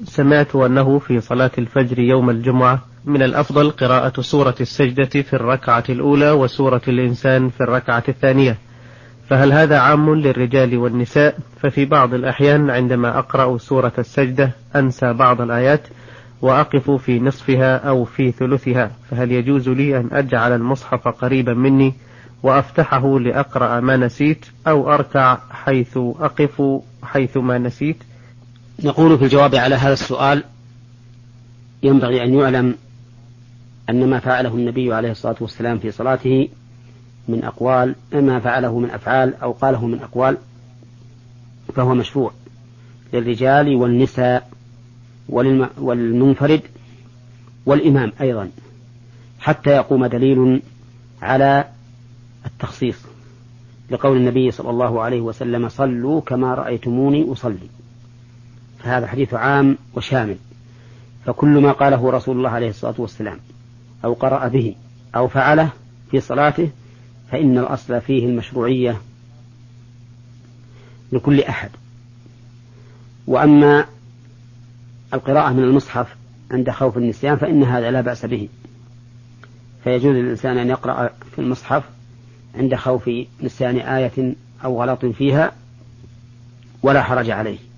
سمعت أنه في صلاة الفجر يوم الجمعة من الأفضل قراءة سورة السجدة في الركعة الأولى وسورة الإنسان في الركعة الثانية، فهل هذا عام للرجال والنساء؟ ففي بعض الأحيان عندما أقرأ سورة السجدة أنسى بعض الآيات وأقف في نصفها أو في ثلثها، فهل يجوز لي أن أجعل المصحف قريبا مني وأفتحه لأقرأ ما نسيت، أو أركع حيث أقف حيث ما نسيت؟ نقول في الجواب على هذا السؤال: ينبغي أن يعلم أن ما فعله النبي عليه الصلاة والسلام في صلاته من أقوال، ما فعله من أفعال أو قاله من أقوال، فهو مشروع للرجال والنساء والمنفرد والإمام أيضا، حتى يقوم دليل على التخصيص، لقول النبي صلى الله عليه وسلم: صلوا كما رأيتموني أصلي. فهذا حديث عام وشامل، فكل ما قاله رسول الله عليه الصلاة والسلام أو قرأ به أو فعله في صلاته فإن الأصل فيه المشروعية لكل أحد. وأما القراءة من المصحف عند خوف النسيان فإن هذا لا بأس به، فيجوز للإنسان أن يقرأ في المصحف عند خوف نسيان آية أو غلط فيها ولا حرج عليه.